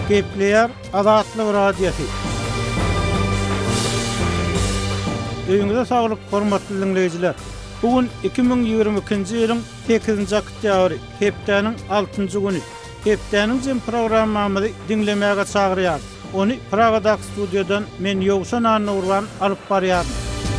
Gepleyer Azatlyk Radiosu. Öňüňizde saglyk, hormatly dinleýijiler. Bugün 2022-nji ýylyň 8-nji oktýabry, hepdeniň 6-njy güni. Hepdeniň jem programmamyzy dinlemäge çagyrýar. Onu Pragadaky studiýadan men Ýowşan Anurwan alyp barýarym.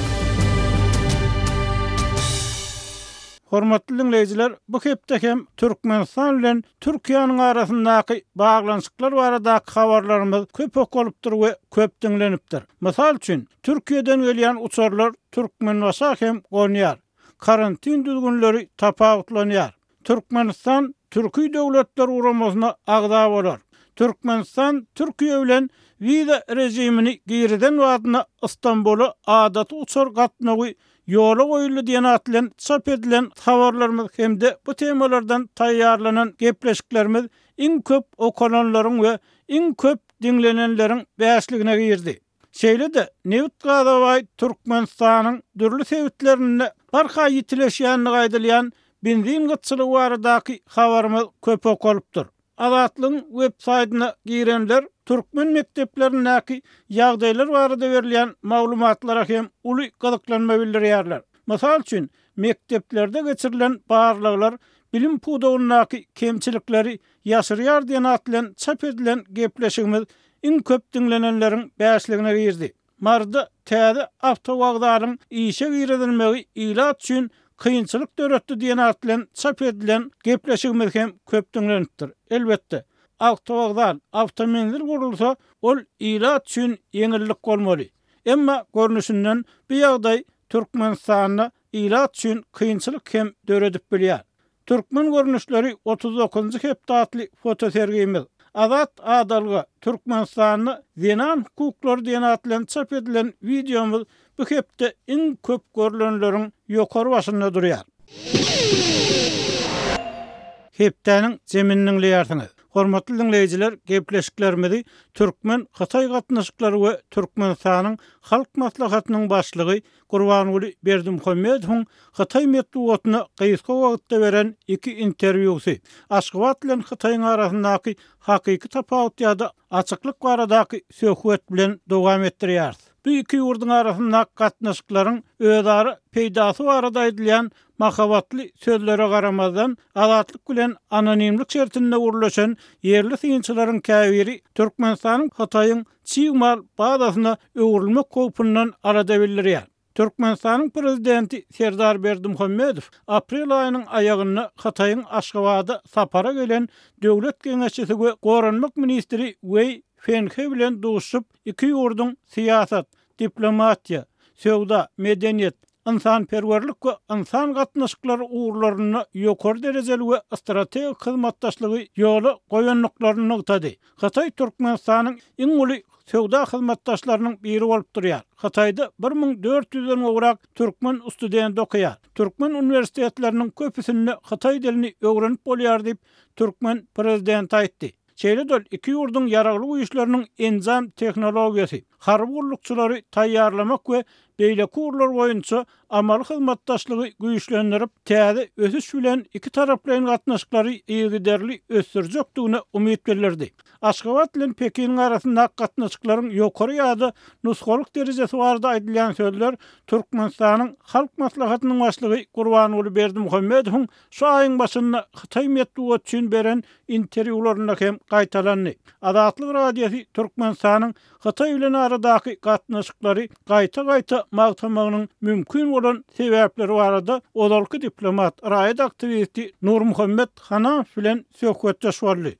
Hormatly dinleýijiler, bu hepde hem Türkmenistan bilen Türkiýanyň arasyndaky baglanşyklar baradaky habarlarymyz köp okulypdyr we köp dinlenipdir. Mysal üçin, Türkiýeden gelýän uçarlar Türkmen başa hem gonýar. Karantin düzgünleri tapawutlanýar. Türkmenistan Türkiýe döwletleri uramasyna agda bolar. Türkmenistan Türkiýe bilen viza rejimini giriden wadyna İstanbul'a adaty uçar gatnagy ýola goýuldy diýen atlan çap edilen habarlarymyz hemde bu temalardan taýýarlanan gepleşiklerimiz iň köp okunanlaryň we iň köp dinlenenleriň bäşligine girdi. Şeýle-de Newt Gadaway Türkmenistanyň dürli sebitlerini barha ýitileşýänini gaýdylýan benzin gytçylygy baradaky habarymyz köp okulypdyr. Azatlyň web saýtyna girenler Türkmen mekteplerindäki ýagdaýlar barada berilýän maglumatlara hem uly gyzyklanma bildirýärler. Mysal üçin, mekteplerde geçirilen barlyklar bilim pudawynyňky kemçilikleri ýaşyrýar diýen atlan çap edilen gepleşigimiz iň köp dinlenenleriň bäşligine girdi. Marda täze awtowagdaryň işe giredilmegi ilat üçin kıyınçılık döretdi diýen atlan çap edilen gepleşigimiz hem köp dinlenipdir. Elbetde, awtowagdar awtomobil gurulsa ol ilat üçin ýeňillik bolmaly. Emma görnüşinden bu ýagdaý Türkmenistanyna ilat üçin kıyınçılık hem döredip bilýär. Türkmen görnüşleri 39-njy hepdatly fotosergimiz Azat adalga Türkmenistanyny zenan hukuklary diýen atlan çap edilen videomuz bu hepde iň köp görülenleriň ýokary başynda durýar. Hepdeniň jemininiň leýärsiňiz. Hormatly dinleýijiler, gepleşiklerimizi Türkmen Hatay gatnaşyklary we Türkmenistanyň halk maslahatynyň başlygy Gurbanuly Berdimuhammedowyň Hatay medeniýetine gysga wagtda beren iki interwýusy, Aşgabat bilen Hataýyň arasyndaky hakyky tapawut ýa-da açyklyk baradaky söhbet bilen dowam etdirýär. Bu iki ýurduň arasyndaky gatnaşyklaryň özara peýdasy barada edilýän mahabatly sözlere garamazdan azatlyk bilen anonimlik şertinde urulaşan yerli synçylaryň käbiri Türkmenistanyň Hataýyň Çiğmal badasyna öwrülmek kopundan arada bildirýär. Türkmenistanyň prezidenti Serdar Berdimuhammedow aprel aýynyň aýagyna Hataýyň Aşgabada sapara gelen döwlet geňeşçisi we goranmak ministri Wei Fenghe bilen duşup iki ýurduň siýasat, diplomatiýa, söwda, medeniýet, insanperwerlik we insan gatnaşyklary uğurlaryny ýokary derejeli we strategik hyzmatdaşlygy ýoly goýanlyklaryny nokdady. Hatay Türkmenistanyň iň uly söwda hyzmatdaşlarynyň biri bolup durýar. Hataýda 1400-den owrak türkmen student okuyar. Türkmen universitetleriniň köpüsinde Hatay dilini öwrenip bolýar diýip Türkmen prezidenti aýtdy. Şeýle-de iki ýurduň ýaragly güýçleriniň enzam tehnologiýasy, harby gurulukçylary taýýarlamak we beýle kurlar boýunça amaly hyzmatdaşlygy güýçlendirip, täze ösüş bilen iki taraplaryň gatnaşyklary ýygyderli ösdürjekdigine umyt bildirdi. Aşgabat bilen Pekiniň arasyndaky gatnaşyklaryň ýokary ýa-da nusgalyk derejesi barada aýdylýan sözler Türkmenistanyň halk maslahatynyň başlygy Gurbanuly Berdimuhammedowyň şu aýyň başynda Hatay medeniýeti üçin beren interwýularynda hem gaýtalandy. Azatlyk radiosu Türkmenistanyň Hatay bilen aradaky gatnaşyklary gaýta magtamagynyň mümkin bolan sebäpleri barada odalky diplomat, raýat aktivisti Nurmuhammed Hanaf bilen söhbetleşýärdi.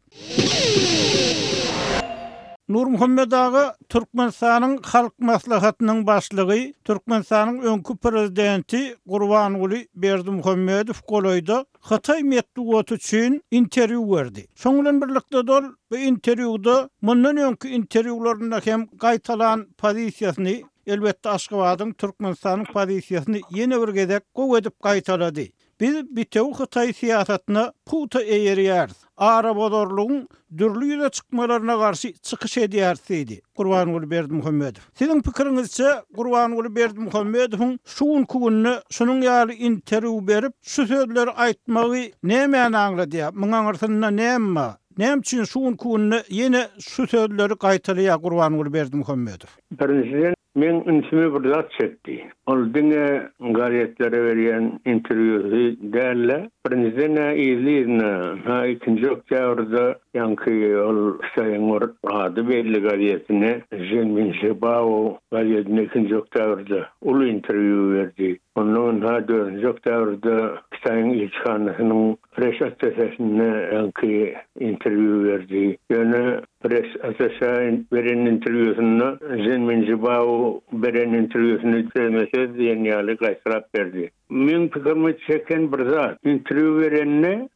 Nurmuhammed aga Türkmenistanyň halk maslahatynyň başlygy, Türkmenistanyň öňkü prezidenti Gurbanuly Berdimuhammedow golaýda Hatay medeniýeti üçin interwýu berdi. Şoň bilen birlikde dol bu interwýuda mundan öňkü interwýularynda hem gaýtalan pozisiýasyny, elbetde Aşgabatyň Türkmenistanyň pozisiýasyny ýene bir gezek gowy edip gaýtalady. Biz bitew Hatay siýasatyna puta eýerýär. Arabadorluğun dürlü ýüze çykmalaryna garşy çykyş edýärdi. Gurbanuly Berdimuhammedow. Siziň pikiриňizçe Gurbanuly Berdimuhammedowyň şuň gününe şunyň ýaly interwýu berip şu sözleri aýtmagy näme aňlady? Muňa garşynda näme? Näme üçin şuun kunny ýene şu sözleri gaýtalýa Gurbanuly Berdimuhammedow. Birinciden men ünsüme bir zat çekdi. Ol diňe gaýetlere berýän interwýusy dälle. Birinciden izleyizne, ha ikinci oktyabrda yankı ol sayın adı belli gazetine Jemin Jebao gazetine ikinci oktabrda ulu interview verdi. Onun ha 4. oktabrda sayın İlçhan'ın Fresh Association'ne yankı interview verdi. Yani Fresh Association veren interviewsunu Jemin Jebao veren interviewsunu sevmese diyeniyali gaysırap verdi. Men pikirimi çeken bir zat. Interview verenine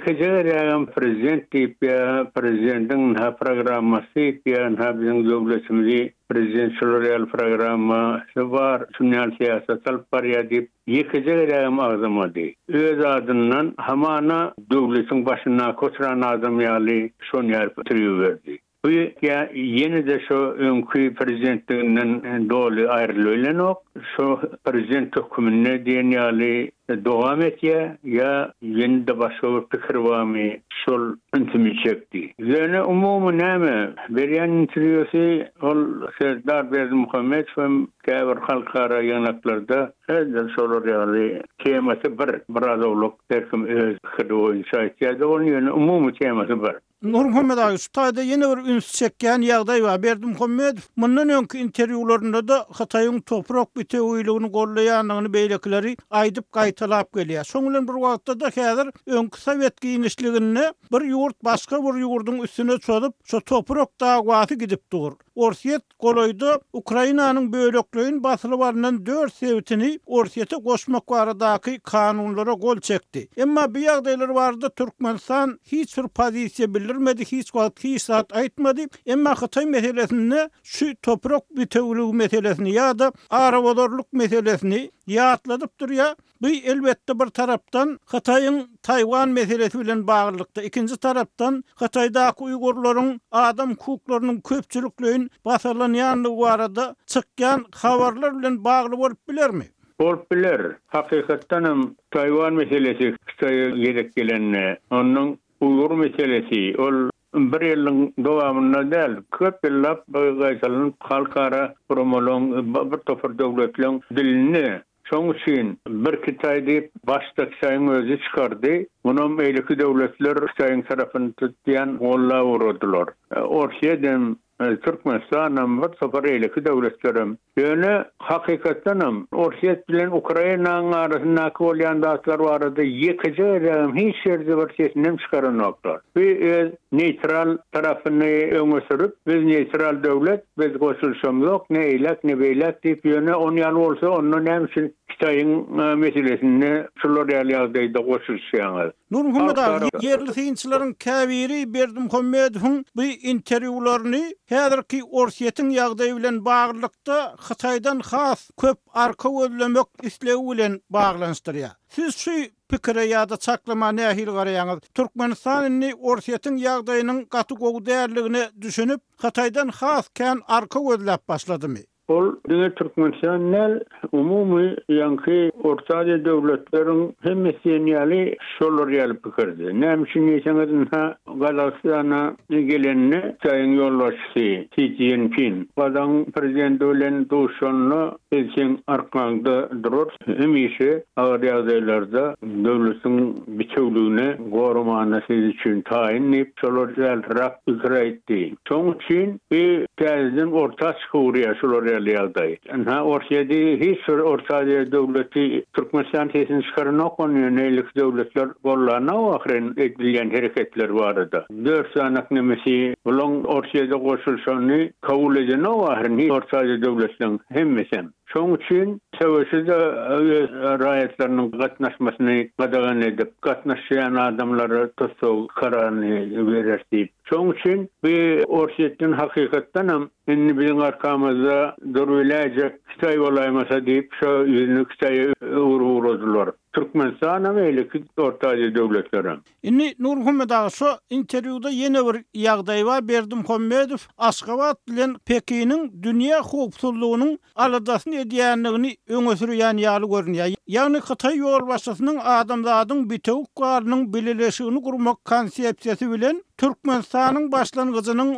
yekece prezident deyip ya prezidentin ha programması deyip ya ha bizim devletimizi prezidentçiler programması var. Sünnal siyasetal parya deyip yekece ağzımadı. Öz adından hamana devletin başına koşuran adam yali son yer interview verdi. Bu ya yeni de şu önkü prezidentinin dolu ayrılığıyla yok. Şu prezident hükümünü diyen yali devam et ya yeni de başka bir fikir var mı? Şol intimi çekti. Yani umumu neyme? Beryan interviyusu ol Serdar Berdimuhammed ve kâber halkara yanaklarda her şolur yali teması bir adoluk terkim öz kıdı inşa etiyade onun yani umumu teması bir. Nurmuhammed ağa, ustayda yeni bir üns çekýän ýagdaý bar. Berdimuhammedow mundan öňki interwýularynda da Hataýyň toprak biteýligini gollaýanyny beýlekleri aýdyp gaýtalap gelýär. Şoňlan bir wagtda da häzir öňki Sowet giňişligini bir ýurt başga bir ýurduň üstüne çödüp, şo toprak dagwaty gidip dur. Orsiýet goloýda Ukrainanyň böýlekligin basylbaryndan 4 sebitini Orsiýete goşmak baradaky kanunlara gol çekdi. Emma bu ýagdaýlar barada Türkmenistan hiç bir pozisiýa bildirmedi, hiç wagt hiç saat aýtmady. Emma Hataý meselesini, şu toprak biteýligi meselesini ýa-da arabadarlyk meselesini ýatladyp durýar. Bu elbette bir tarapdan Hataýyň Taýwan meselesi bilen baglykda, ikinji tarapdan Hataýdaky Uýgurlaryň adam hukuklarynyň köpçülikligin basalanýanlygy barada çykýan habarlar bilen bagly bolup bilermi? Bolup biler. Hakykatdan Taýwan meselesi Xitoýa gerek gelen, onuň Uygur meselesi ol bir ýylyň dowamyna däl, köp ýyllap gaýtalynyp halkara promolong bir topar döwletleriň dilini şoň üçin bir Kitay diýip başda Xitoýyň özü çykardy. Munun meýleki döwletler Xitoýyň tarapyny tutýan golla urdular. Orsiýedem Türkmenistan'ın bir topar eyleki devletlerim. Yani hakikattanım Orsiýet bilen Ukraina'nın arasındaki bolýan dağıtlar vardı. Yekece hiç yerde bir sesinden çıkaranoklar. Ve neutral tarafını öňe sürüp, biz neutral devlet, biz goşulşam yok, ne eylek ne beylek deyip yöne on yan olsa onun hem için Xitoýyň meselesini şular ýagdaýda goşulşýaňyz. Nurmuhammed ağa, yerli synçylaryň käbiri Berdimuhammedowyň bu interwýularyny häzirki Orsiýetiň ýagdaýy bilen baglykda Hataýdan has köp arka gözlemek isleги bilen baglanşdyrýar. Siz şu pikire ýa-da çaklama nähil garaýaňyz? Türkmenistanyň Orsiýetiň ýagdaýynyň gaty gowy därligini düşünüp Hataýdan has kän arka gözläp başladymy? Ol diňe Türkmenistan umumy ýanky Orta Aziýa döwletleriň hemmesi ýaly şolar ýaly pikirdi. Näme üçin ýeşeňiz ha Gazakstana gelenini Taýyň ýolbaşçysy Xi Jinping badan prezident bilen duşanly elçin arkanda durur. Hemişe agary ýagdaýlarda döwletiň biteýligini goramansy üçin taýinlip şolar ýaly rak pikir etdi. Şoň üçin bir täzeden orta çykyr şolar ýagdaý. Ha Orsiýede hiç Orta Aziýa döwleti Türkmenistan tesini çykarnak ony nelik döwletler gollana ahyren edilýän hereketler barada. 4 sanak nemesi bolan Orsiýede goşulşany kabul eden ahyren Orta Aziýa döwletleriniň hemmesi. Şoň üçin söwüşde raýatlarynyň gatnaşmasyny gadagan edip, gatnaşýan adamlara tosow kararny berýär. Şoň üçin bu Orsiýetden hakykatdan indi biziň arkamyzda durulajak Xitoy bolaýmasa diýip, şo ýüzüni Xitoy uğradılar. Türkmenistan'a meyleki Orta Aziya devletleri. Inni Nur Muhammed ağa şu interviewda yeni bir ýagdaý bar Berdim Hommedow Aşgabat bilen Pekin'in dünýä howpsuzlygynyň aladasyny edýänligini öňe sürýän ýaly görünýär. Ýagny Hytaý ýol başçysynyň adamzadyň bitewik garlynyň bileleşigini gurmak konsepsiýasy bilen Türkmenistanyň başlangyjynyň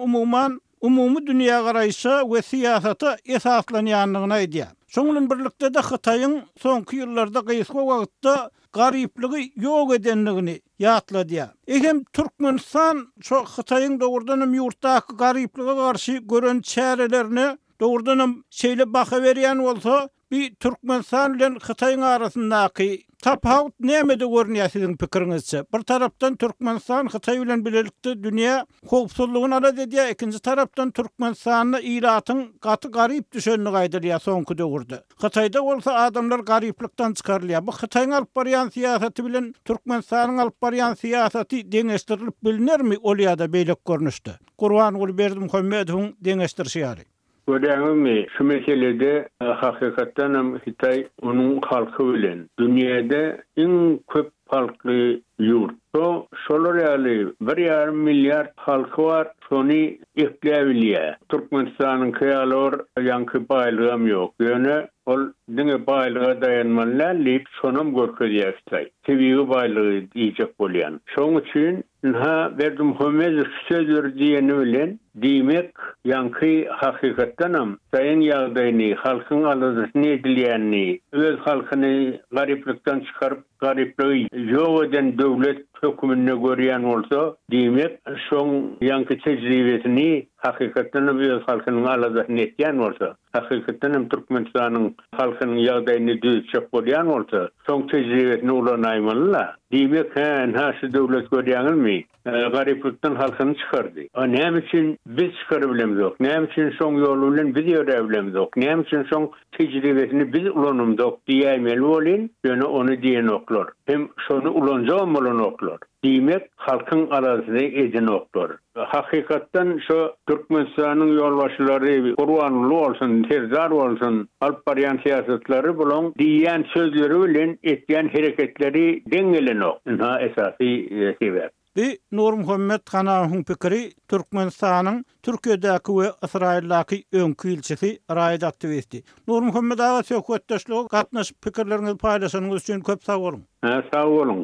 umumy dünýä garaýşy we siýasaty esaslanýanlygyny aýdýar. Şoňlan birlikde de Hytaýyň soňky ýyllarda gysga wagtda garypligi ýok edenligini ýatladýar. Ehem Türkmenistan şo Hytaýyň dogurdanam ýurtdaky garyplyga garşy gören çärelerini dogurdanam şeýle baka berýän bolsa, bir Türkmenistan bilen Hytaýyň arasyndaky tapawut nämede görnýär siziň pikiriňizçe? Bir tarapdan Türkmenistan Hytaý bilen bilelikde dünýä howpsuzlygyny alad edýär, ikinji tarapdan Türkmenistanyň iratyň gaty garyp düşenligi aýdylýar soňky döwürde. Hytaýda bolsa adamlar garyplykdan çykarylýar. Bu Hytaýyň alyp barýan siýasaty bilen Türkmenistanyň alyp barýan siýasaty deňeşdirilip bilinärmi olýada beýlek görnüşde? Gurbanuly Berdim Hommedowyň deňeşdirşýäri. Gördüğümü şu meselede hakikaten Hytaý onun halkı bilen dünyada en köp halklı yurt. Şolar ýaly 1,5 milyar halkı var. Şonu ipleýär. Türkmenistanyň kıyalor ýanky baýlygam ýok. Ýöne ol diňe baýlyga dayanmalar lip şonam görkezýär. Tebigy baýlygy diýjek bolýan. Şoň üçin Berdim Hommedow sözleri diýeni bilen diýmek ýanky hakykatdan hem saýyn ýagdaýyny, halkyň aladasyny edilýänini, öz halkyny garyplykdan çykaryp garyplygy ýok eden döwlet hökümine görýän bolsa, diýmek şoň ýanky tejribesini hakykatdan öz halkynyň aladasyny etýän bolsa, hakykatdan hem Türkmenistanyň halkynyň ýagdaýyny düzçek bolýan bolsa, şoň tejribesini ulanaýmalylar. Diýmek şu döwlet görýänmi? Garyplykdan halkyny çykardy. Näme üçin biz çykarybilmezok? Näme üçin şoň ýolu bilen biz ýörebilmezok? Näme üçin şoň tejribesini biz ulanymdok diýmeli bolyn, ýöne onu diýen oklar. Hem şonu ulanjam bolan oklar. Diýmek halkyň arasyny eden oklar. Hakykatdan şu Türkmenistanyň ýolbaşçylary Gurbanuly bolsun, Terzar bolsun, alyp barýan siýasatlary bolan diýen sözleri bilen etýän hereketleri deňelenok. Esasy sebäp. Bir Nur Muhammed Hanawyň pikiri Türkmenistanyň Türkiýedäki we Israildaky öňkü ilçisi raýat aktivisti. Nur Muhammed ağa söhbetdeşligi gatnaşyp pikirleriňizi paýlaşanyňyz üçin köp sag bolun. Sag bolun.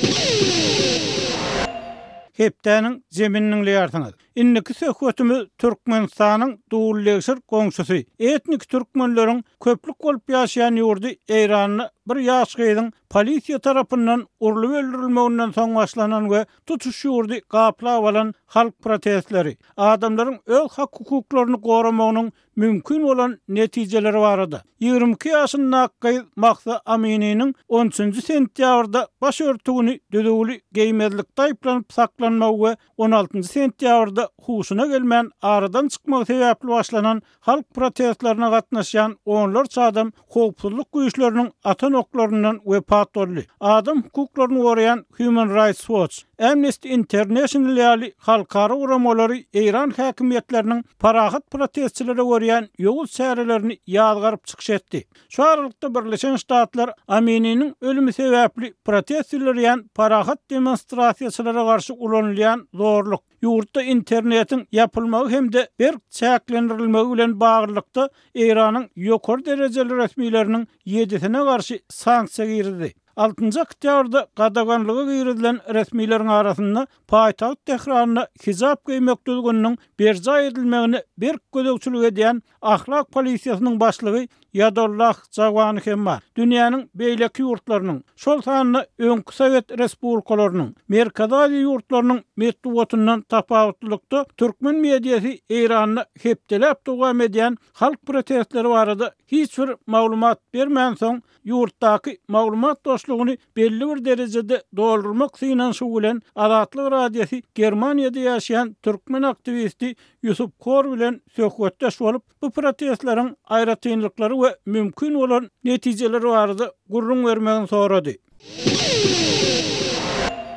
Hepdäniň zemininiň ýartyňyz. Inniki söhbetimiz Türkmenistanyň dowulleşir goňşusy. Etnik türkmenleriň köplük bolup ýaşaýan ýurdy Eýranyny bir ýaşgyň polisiýa tarapyndan urulup öldürilmeginden soň başlanan we tutuş ýurdy gaplap alan halk protestleri, adamlaryň öz hak hukuklaryny goramagynyň mümkin bolan netijeleri barady. 22 ýaşyndaky Mahsa Amini'niň 13 sentýabrda baş örtügini düdügli geýmezlik taýplanyp saklanmagy we 16 sentýabrda huşuna gelmän aradan çykmagy sebäpli başlanan halk protestlerine gatnaşan onlarca adam howpsuzlyk güýçleriniň atan oklaryndan wepat boldy. Adam hukuklaryny goraýan Human Rights Watch, Amnesty International ýaly halkara uramolary Eýran häkimiýetleriniň parahat protestçilere goraýan ýogul särelerini ýazgaryp çykyş etdi. Şu aralykda Birleşen Ştatlar Amini'niň ölümi sebäpli protestçilere parahat demonstrasiýaçylara garşy ulanylýan zorluk, ýurtda internetiň ýapylmagy hemde berk çäklendirilmegi bilen baglykda Eýranyň ýokary derejeli resmiýetleriniň 7-sine garşy sanksiýa girdi. 6-njy oktýabrda gadaganlygy girilen resmiýetleriň arasynda paýtaht Tehranyna hijab giýmekdiginiň berja edilmegini berk gözegçilik edýän ahlak polisiýasynyň başlygy Yadollah Jawany hem bar. Dünýäniň beýleki ýurtlarynyň, şol sanyny öňkü Sowet respublikalarynyň, Merkez Aziýa ýurtlarynyň metduwatyndan tapawutlykda türkmen mediýasy Eýranyny hepdelep dowam edýän halk protestleri barada hiç bir maglumat bermän soň ýurtdaky maglumat doşlugyny belli bir derejede doldurmak synan şugulen Azatlyk radiosy Germaniýada ýaşaýan türkmen aktivisti Yusuf Kor bilen söhbetdeş bolup bu protestleriň aýratynlyklary we mümkin bolan netijeleri barada gurrun bermegini sorady.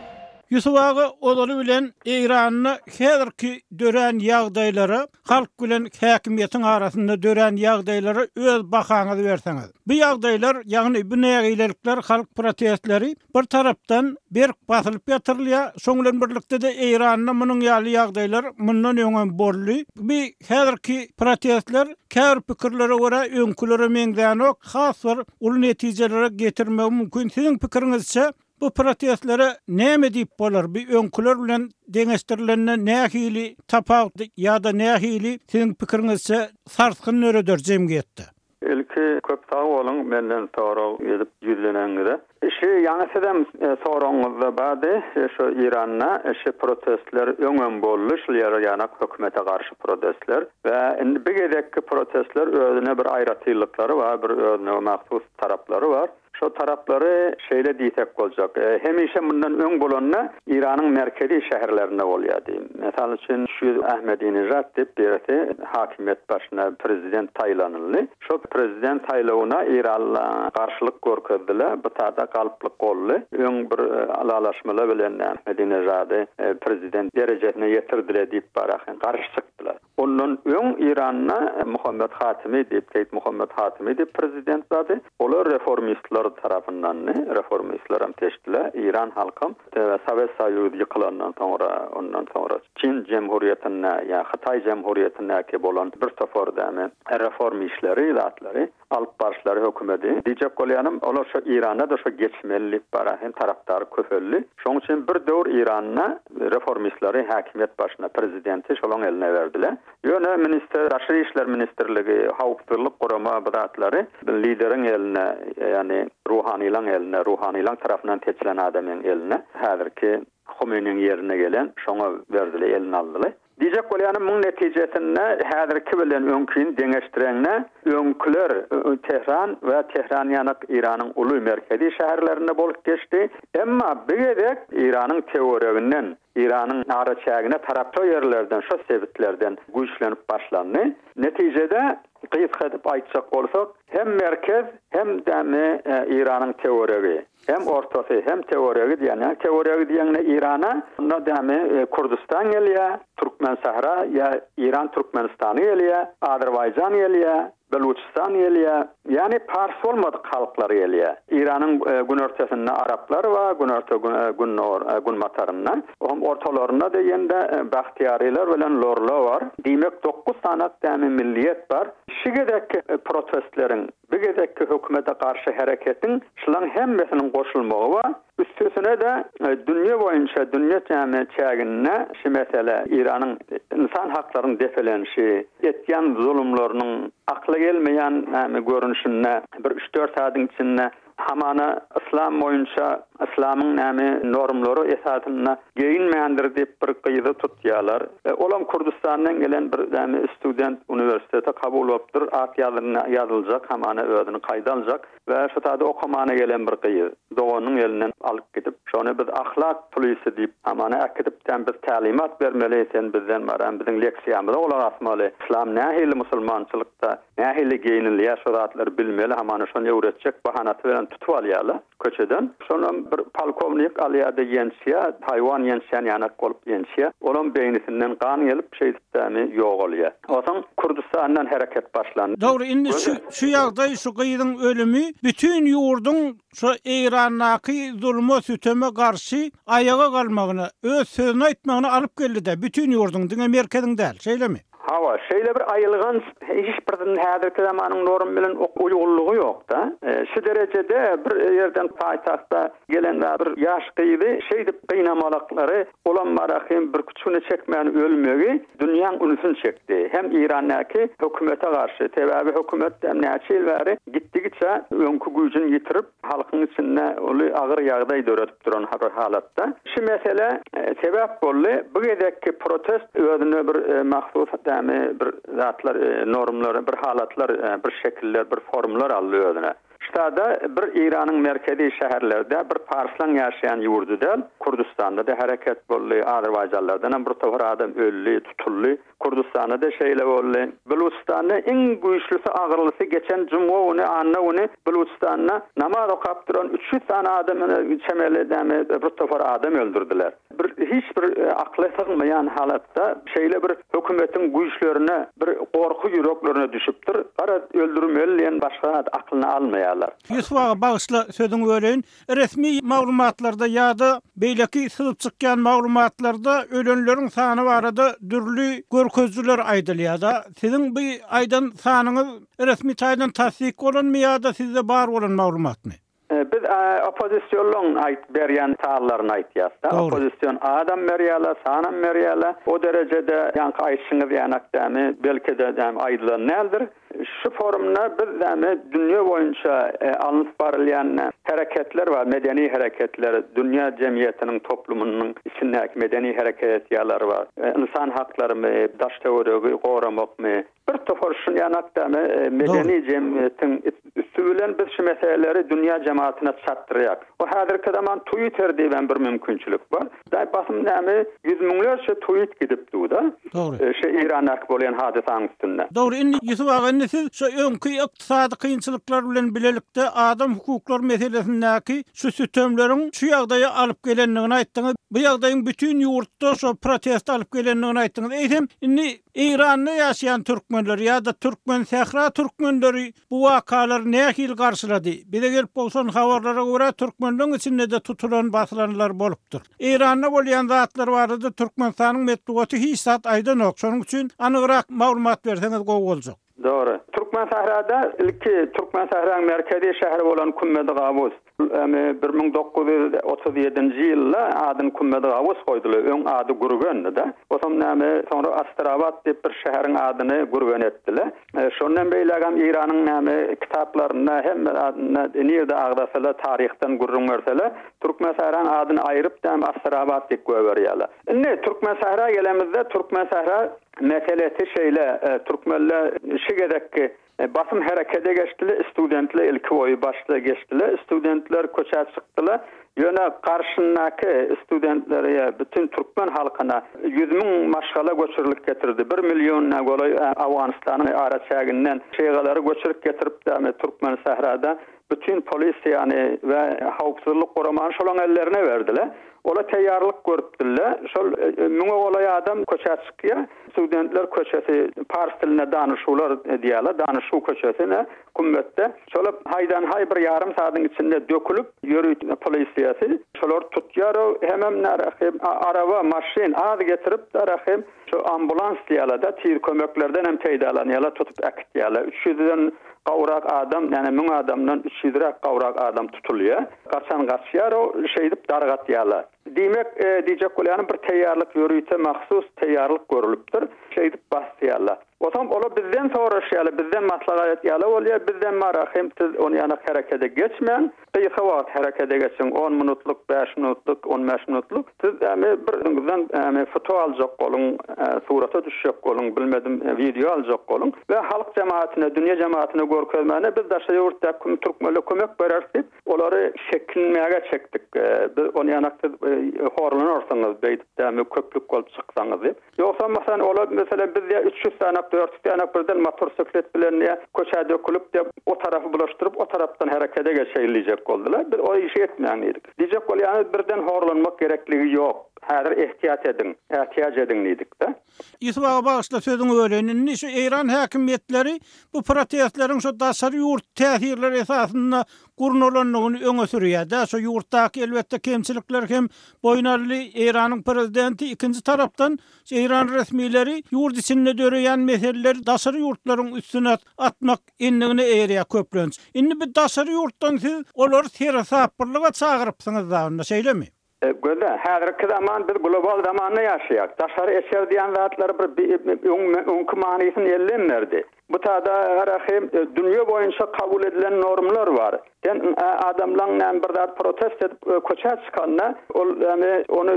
Yusuf ağa odaly bilen Eýranyny häzirki dören ýagdaýlary, halk bilen häkimiýetiň arasynda dören ýagdaýlary öz bahaňyzy berseňiz. Bu ýagdaýlar, ýagny bu nägilelikler, halk protestleri bir tarapdan berk basylyp ýatyrylýar, şoň bilen birlikde de Eýranyň munyň ýaly ýagdaýlar mundan öňe borly. Bu häzirki protestler kär pikirlere görä öňkülere meňdäni has bir ul netijelere getirmegi mümkin. Siziň pikiriňizçe bu protestlere näme diýip bolar? Bir öňküler bilen deňeşdirilenine nähili tapawut ýa-da nähili siziň pikiriňizçe sarskyn nöredir jemgyýetde? Ilki köp sağ bolun, menden sorag edip ýüzlenende. Şu ýaňysydan soraňyzda bady, şu Iranyna şu protestler öňen bolly, şular ýa-da hökümete garşy protestler we indi bu gedekki protestler özüne bir aýratyllyklary bar, bir özüne mahsus taraplary bar. Şu tarapları şeýle diýsek boljak. Hemişe bundan öň bolanyna Iranyň merkezi şäherlerinde bolýardy. Mesal üçin şu Ahmedinejad diýip berdi hakimiýet başyna prezident taýlanyldy. Şu prezident taýlawyna Iranla garşylyk görkezdiler. Bu taýda galyplyk boldy. Öň bir alalaşmalar bilen Ahmedinejady prezident derejesine ýetirdiler diýip barahan garşy çykdylar. Ondan öň Iranyna Muhammed Hatimi diýip Muhammed Hatimi diýip prezident zady. Olar reformistler tarafından reformistler hem teşkile İran halkım ve Sovet Soýuzy ýykylandan sonra ondan sonra Çin Cemhuriyetine ya Xitay Cemhuriyetine ki bolan bir safar reform işleri zatlary alyp barşlary hökümeti diýjek bolýanym olar şu Iranda da şu geçmelilik bara hem tarapdary köpelli. Şoň üçin bir döwür Iranyna reformistleri hakimiýet başyna prezidenti şolaň eline berdiler. Ýöne minister Daşary işler ministerligi hawpdyrlyk gorama bidatlary lideriň eline ýani ruhanylaň eline, ruhanylaň tarapyndan seçilen adamyň eline häzirki Khomeiniň ýerine gelen şoňa berdiler, eline aldylar. Diýjek bolýanym muň netijesinde häzirki bilen öňkün deňeşdirenine öňküler Tehran we Tehran ýanyk Iranyň uly merkezi şäherlerinde bolup geçdi. Emma bu gedek Iranyň teoriýasynyň İran'ın ara çägine tarapta ýerlerden, şu sebitlerden güýçlenip başlandy. Netijede kıyık edip aýtsak bolsak, hem merkez hem de İran'ın teoriýasy, hem ortasy hem teoriýasy diýen, teoriýasy diýende Irana, onda da Kurdistan gelýär, Türkmen Sahra ya İran Türkmenistany gelýär, Azerbaýjan gelýär, Beluçistan gelýär, yani Pars bolmadyk halklar gelýär. İran'ın gün örtesinde Araplar we gün mataryndan, hem ortalarında da ýende Bahtiýarylar bilen Lorlar var. Diýmek 9 sanat tämi milliýet bar. Şigedeki protestleriň, bigedeki hökümete garşy hareketin şulan hemmesiniň goşulmagy we üstüne de dünya boyunca dünya çägine şu mesele İran'ın insan haklarının defelenişi, etken zulümlerinin akla gelmeyen görünüşüne bir 3-4 saatın içinde hamana İslam boyunca İslam'ın normları esasına geyinmeyendir diýip bir kıyıda tutýarlar. Olam Kurdistan'dan gelen bir student üniversitete kabul olupdyr, at ýazyljak, hamana özüni kaýda aljak we şu taýda okumana gelen bir kıyı. Doğanyň elinden alyp gidip, şonu biz ahlak polisi diýip hamana akidipden biz talimat bermeli, sen bizden baran biziň leksiýamyzda olar asmaly. İslam nähili musulmançylykda, nähili geyinilýär şu zatlar bilmeli, hamana şonu öwretjek bahanaty bilen tutup alýarlar köçeden. Şonu bir polkovnik alýardy ýençiýe, Taywan ýençiýen ýanak bolup ýençiýe, olam beýnisinden gan gelip şeýdikmi ýok bolýar. Otaň Kurdistandan hereket başlandy. Dogry, indi şu ýagdaý, şu gyýdyň ölümi bütün ýurduň şu Iranyny zulma süteme garşy aýaga galmagyna, öz sözüni aýtmagyna alyp geldi-de bütün ýurduň diňe merkeziň däl, şeýlemi? Hawa, şeýle bir aýylgan hiç birden häzirki zamanyň normy bilen uýgurlugy ýok da. Şu derejede bir ýerden paýtagtda gelen bir ýaş gyýdy, şeý diýip gynamalykları olan marahym bir küçüne çekmeýän ölmegi dünýäň unusun çekdi. Hem İran'daki hökümete garşy, täbäbi hökümet näçe bäri gitdigiçe öňkü güýjüni ýitirip halkyň içinde uly agyr ýagdaý döretip duran halatda. Şu mesele sebäp boldy. Bu gedekki protest özüne bir mahsus bir zatlar, normlar, bir halatlar, bir şekiller, bir formlar alýar. Ştada bir İran'ın merkezi şäherlerde bir Parslan ýaşaýan ýurduda Kurdistanda da hareket bolly, Azerbaycanlardan bir tawar adam ölli, tutully. Kurdistanda da şeýle bolly. Beluçistanda iň güýçlüsi, agyrlysı geçen juma ony anna ony Beluçistanda namaz okapdyran 300 tane adamyny çemelidäme bir tawar adam öldürdiler. Hiç bir akla sığmayan halatda şeýle bir hökümetin güýçlerine bir gorku yüreklerine düşüpdir. Gara öldürmeliyen başga aklına almaýarlar. Ýusuf bagysla sözüň öreýin. Resmi maglumatlarda ýa-da beýleki syzyp çykýan maglumatlarda ölenleriň sany barada dürli görkezler aýdylýar-da. Siziň bu aýdan sanyňyz resmi taýdan tasdik bolanmy ýa-da sizde bar bolan maglumatmy? Biz opozisiýonlaryň aýt berýän taýlaryny aýtýarda. Opozisiýon adam berýärler, sanam berýärler. O derejede ýa-ni aýşyňyz ýanakdamy belki de aýdylan nädir? Şu forumda biz dünýä boýunça alınıp barylýan hareketler var, medeni hareketler, dünýä jemgyýetiniň toplumynyň içindäki medeni hareketler var. İnsan haklarını, daş teoriyasy goramakmy, bir topar şu ýanakdamy medeni jemgyýetiň üstübilen biz şu meseleleri dünýä jemaatine çatdyrýak. O häzirki zaman Twitter diýen bir mümkinçilik bar. Da basym näme 100 miňlerçe tweet gidip durda. Şu İranak bolýan hadisaň üstünde. Dogry, indi Ýusuf aga siz şu öňkü ykdysady kynçylyklar bilen bilelikde adam hukuklar meselesindäki şu sütemleriň şu ýagdaýa alyp gelendigini aýtdyňyz. Bu ýagdaýyň bütün ýurtda şu protest alyp gelendigini aýtdyňyz. Eýsem, indi İranda ýaşaýan türkmenler ýa-da türkmen sähra türkmenleri bu wakalar nähil garşylady? Bize gelip bolsan habarlara görä türkmenliň içinde de tutulan basılanlar bolupdyr. İranda bolýan zatlar bardy, Türkmenistanyň metbugaty hiç zat aýdan ok. Şonuň üçin anygyrak maglumat berseňiz gowy boljak. Doğru. Türkmen Sahrada ilki Türkmen Sahra'nın merkezi şehri olan Kummedi Gavuz 1937-nji ýylda adyn Kummedi Gavuz koydular. Öň ady Gurgen da. Sonra Astrabat diýip bir şäheriň adyny Gurgen etdiler. Şondan beýlegem İranyň näme kitaplarynda hem nerede agdasalar tarihten Gurgen berseler Türkmen Sahra'nın adyny aýryp da Astrabat diýip goýberýärler. Ne Türkmen Sahra gelemizde Türkmen Sahra meselesi şeýle Türkmenler şigedekki basım harekete geçtiler, studentler ilk boyu başta geçtiler, studentler köçe çıktılar. Ýöne karşındaky studentlerle bütün Türkmen halkyna 100.000 maşgala göçürilip getirdi. 1 milyon nagolay Awganystanyň araçagynyň şeýgalary göçürip getirip de Türkmen Sahrada bütün polis yani ve hawpsuzlyk goramany şolaň ellerine berdiler. Ola teýýarlyk görüpdiler. Şol müňe olay adam köçe çykýar. Studentler köçesi pars diline danışular diýerler. Danışu köçesine kummetde. Şol haydan hay bir ýarym saatyň içinde dökülüp ýörüýän polisiýasy şolar tutýar. Hemem araba, maşin az getirip darahim şu ambulans diýerler. Tir kömeklerden hem teýdalanýarlar, tutup äkitýärler. 300'den gawrak adam, yani 1000 adamdan 300'rak gawrak adam tutulýar. Gaçan gaçýar o şeýdip dargatýarlar. Demek diyecek bolýan bir teýýarlyk ýörüýte mahsus teýýarlyk görülüpdir. Şeýdip basýarlar. Otam ola bizden soraşýarlar, bizden maslahat ýaly bolýar, bizden marahim siz onu ýana harekete geçmeň, kıysa wagt harekete geçiň 10 minutluk, 5 minutluk, 15 minutluk. Siz birizden foto aljak bolun, surata düşjek bolun, bilmedim video aljak bolun we halk jemaatine, dünýä jemaatine görkezmäne biz daşa ýurtda türkmenle kömek bererdik. Olary şekilmäge çekdik. Onu ýana horlan orsaňyz beýdip köplük bolup çyksaňyz diýip. Ýoksa masalan olar mesela bizde 300 tane 400 tane birden motosiklet bilen köçe dökülüp de o tarafı bulaştırıp o taraftan harekete geçeýilecek boldular. Bir o işi etmeýändik. Diýjek bolýan birden horlanmak gerekligi ýok. Häzir ehtiyat edin, ihtiyaç edin dedik de. Ýusuf aga bagysla sözüň öreýin. Şu İran häkimetleri bu protestlerin şu daşary ýurt täsirleri esasynda gurnulanlygyny öňe sürýär. Şu ýurtdaky elbetde kemçilikler hem boýnarly İranyň prezidenti ikinji tarapdan İran resmileri ýurt içinde döreýän meseleleri daşary ýurtlaryň üstüne atmak endigine eýerýär köplenç. Indi bu daşary ýurtdan siz olary terasapyrlyga çagyrypsyňyz da, şeýlemi? Göze, häzirki zaman biz global zamanda ýaşaýak. Daşary eser diýen zatlar bir öňkü manysyny ellenmerdi. Bu tada herahim dünya boyunca kabul edilen normlar var. Den adamlarla bir zat protest edip koça çıkanna onu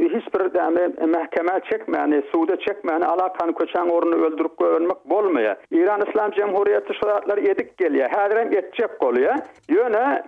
hiçbir mahkeme çekmeyeni, suda çekmeyeni alakan koçan orunu öldürüp koymak bolmaya. İran İslam Cumhuriyeti şuratlar edik geliyor. Hadren etcek oluyor. Yöne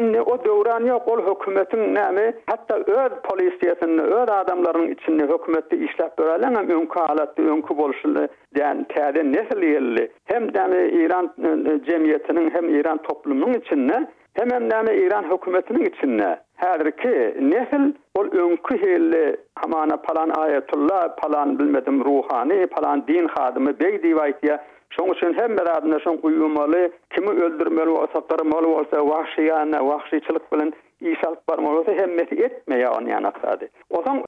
o döwran yok ol hükümetin näme hatta öz polisiyetini öz adamların içinde hükümeti işlep berelen hem önkü halatda önkü bolşuly den täze nesli yerli hem de İran cemiyetinin hem İran toplumunun içinde hem näme İran hükümetinin içinde häzirki nesil ol önkü helli hamana palan ayetullah palan bilmedim ruhani palan din hadymy bey divaytiya. Şoň üçin hemme adamlar şoň uýulmaly, kimi öldürmeli bolsa, tarmaly bolsa, wahşiyana, wahşyçylyk bilen iş alyp barmaly bolsa hemmeti etmeýär ony ýanaksady. Oňa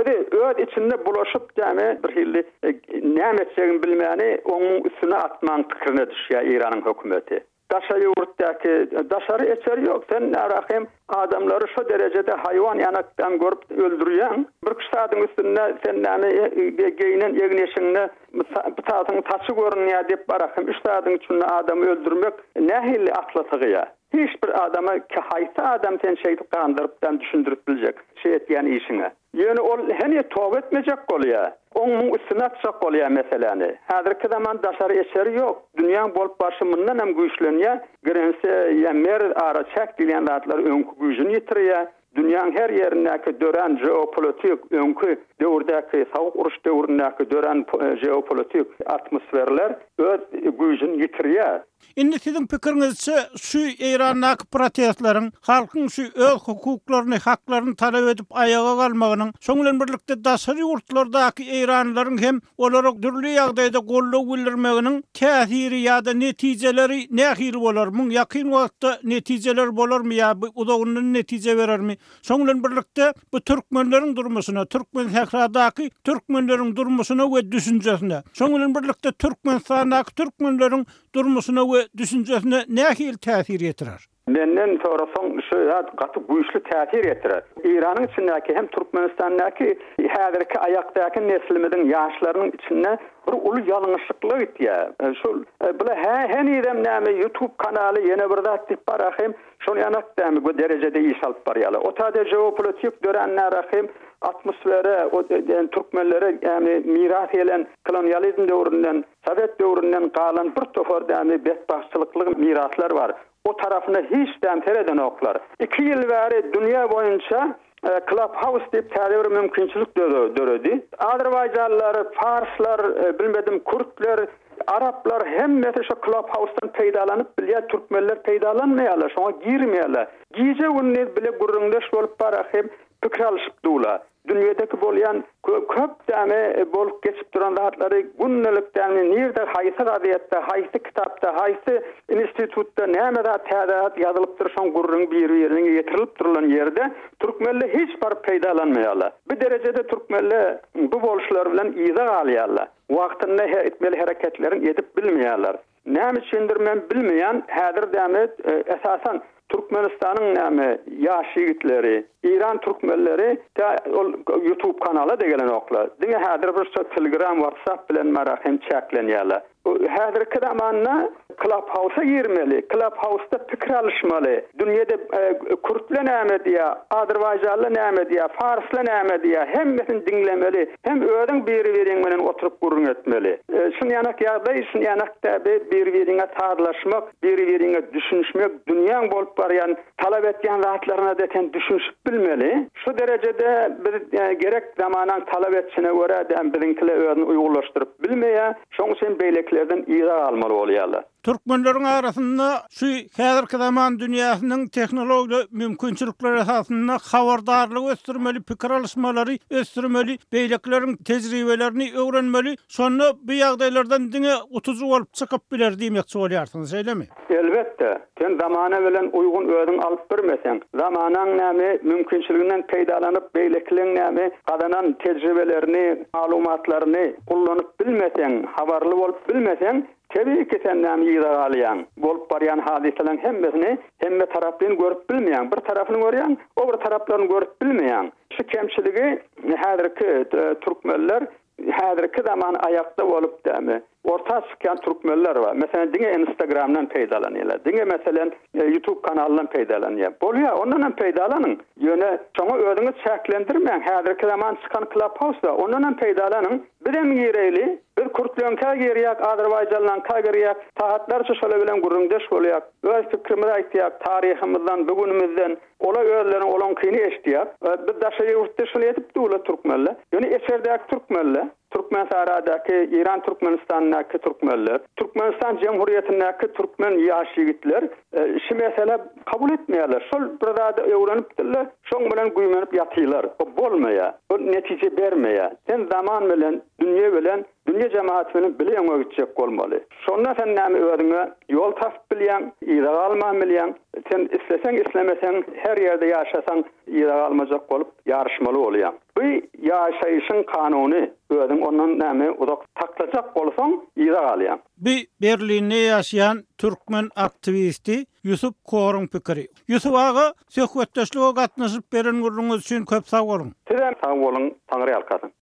öd içinde bulaşyp däme bir hilli näme etjegini bilmäni onuň üstüne atman pikirini düşýär İranyň hökümeti. Daşary ýurtdaky daşary eçer ýok. Sen narahim adamlary şu derecede haywan ýanakdan görüp öldürýän. Bir kişiň üstünde sen näme geyinen egneşiňni bitatyň taçy görünýär diýip barahim üç saatın üçin adamy öldürmek nähili aklatygya. Hiçbir adama ki hayta adam sen şeydi kandırıpdan düşündürüp bilecek şey etýän işine. Yani ol hene tövbe etmeyecek bolýar. Onuň üstüne atjak bolýar meseleni. Häzirki zaman daşary eşeri ýok. Dünýäň bolup başymyndan hem güýçlenýär. Girense ýa-mer ara çäk dilen zatlar öňkü güýjüni ýitirýär. Dünýäň her ýerindäki dören jeopolitik öňkü döwürdäki sowuk uruş döwründäki dören jeopolitik atmosferler öz güýjüni ýitirýär. Indi sizin pikiriňizçe şu Iranyň protestlaryň halkyň şu öz hukuklaryny, haklaryny talap edip ayaga galmagynyň, şoň bilen birlikde daşary ýurtlardaky Iranlylaryň hem olara türlü ýagdaýda gollaw bildirmeginiň täsiri ýa-da netijeleri nähili bolarmy? Ýakyn wagtda netijeler bolarmy ýa uzagynyň netije berermi? Şoň bilen birlikde bu türkmenleriň durmuşyna, türkmen sahradaky türkmenleriň durmuşyna we düşünjesine, şoň bilen birlikde Türkmenistanyň türkmenleriň durmuşyna we düşünjesine nähili täsir ýetirer? Menden sorasaň şu gaty güýçli täsir ýetirer. İranyň içindäki hem Türkmenistanyňdaky häzirki ayakdaky neslimizin ýaşlarynyň içinde bir uly ýalňyşlyklar ýetýär. Şol bula hänidem näme YouTube kanaly ýene bir zat diýip barahym, şol ýanakdamy bu derejede iş alyp barýarlar. O täze jeopolitik dörenler rahim atmosfere o Türkmenlere yani miras eden kolonyalizm döwründen, Sovet döwründen galan bir tofor däme bedbahtçylykly miraslar var. O tarafına hiç tereden oklar. 2 ýyl bäri dünýä boýunça Clubhouse diýip täze bir mümkinçilik döredi. Azerbaýjanlylar, Farslar, bilmedim Kurtlar, Araplar hemmeti şu Clubhouse'dan peýdalanyp bilýär, türkmenler peýdalanmaýarlar, şoňa girmeýärler. Gize günni bile gurrundaş bolup barahym pikir alyşyp durlar. Dünýedeki bolýan köp däme bolup geçip duran rahatlary günnelik däme nerede haýsy gazetde, haýsy kitapda, haýsy institutda näme täzat ýazylyp durşan gurrun bir ýerine ýetirilip durulan ýerde türkmenler hiç bar peýdalanmaýarlar. Bu derejede türkmenler bu boluşlar bilen ýyza galýarlar. Wagtynda etmeli hereketlerini edip bilmeýärler. Näme üçindir men bilmeýän häzir däme esasan Türkmenistanyň näme ýaş ýigitleri, İran türkmenleri YouTube kanaly degelen oklar. Diňe häzir bir Telegram, WhatsApp bilen marahym çäklenýärler. Häzirki zamanna Clubhouse'a girmeli. Clubhouse'da pikir alışmaly. Dünýede Kurtlar näme diýär, Azerbaýjanly näme diýär, Farsly näme diýär, hemmesini dinlemeli. Hem öňüň biri-biriň bilen oturup gurrun etmeli. Şunu ýanak ýagdaý, şunu ýanakda biri-biriňe taýlaşmak, biri-biriňe düşünmek, dünýäň bolup barýan, talap etýän zatlaryna deten düşünüp bilmeli. Şu derejede bir gerek zamanan talap etçine görä däm biziňkiler özüni uýgurlaşdyryp bilmeýär. Şoň üçin beýleklerden ýyra almaly bolýarlar. Türkmenleriň arasynda şu häzirki zaman dünýäsiniň tehnologiýa mümkinçilikleri esasynda habardarlyk ösdürmeli, pikir alışmalary ösdürmeli, beýlekleriň tejribelerini öwrenmeli. Şonu bu ýagdaýlardan diňe utuzy bolup çykyp biler diýmekçi bolýarsyňyz, eýlemi? Elbetde. Sen zamana bilen uygun öňüň alyp bermesen, zamanyň näme mümkinçiliginden peýdalanyp beýlekleriň näme gadanan tejribelerini, maglumatlaryny gullanyp bilmesen, habarly bolup bilmesen, tabii ki sen näme ýyra galýan, bolup barýan hadiselerin hemmesini hemme taraplyny görüp bilmeýän, bir tarapyny görýän, o bir taraplaryny görüp bilmeýän. Şu kemçiligi häzirki türkmenler häzirki zaman ayakda bolup däme orta çıkan türkmenler var. Mesela diňe Instagram'dan peýdalanýarlar. Diňe meselen YouTube kanalından peýdalanýar. Bolýar, ondan peýdalanyň. Ýöne şoňa özüňiz çäklendirmeň. Häzirki zaman çykan Clubhouse'da ondan peýdalanyň. Birem ýereli, bir Kurtlanka gerýek, Azerbaýjandan gerýek, tahatlar şoşala bilen gurrundeş bolýar. Öz fikrimizi aýtýar, taryhymyzdan, bugünimizden, ola özleriniň olankyny eşdiýär. Bir daşa ýurtda şol edip dula türkmenler. Ýöne eserdäki türkmenler, Türkmen saradaky, İran Türkmenistanyndaky türkmenler, Türkmenistan Cumhuriýetindäki türkmen ýaş ýigitler şu mesele kabul etmeýärler. Şol bir zada öwrenipdiler, şoň bilen güýmenip ýatylar. O bolmaýar, o netije bermeýär. Sen zaman bilen, dünýä jemaat bilen bilen gitjek bolmaly. Şonda sen näme öwrüňe ýol tapyp bilýän, ýyrak alman bilýän, sen isleseň islemeseň her ýerde ýaşasaň ýyrak almajak bolup ýarışmaly bolýan. Bu ýaşaýyşyň kanuny özüň ondan näme uzak taklajak bolsaň ýyrak alýan. Berlinde ýaşaýan türkmen aktivisti Yusuf Korun pikiri. Yusuf aga söhbetdeşlige gatnaşyp beren gurrunuz üçin köp sag bolun. Sizem sag bolun, Taňry ýalkasyn.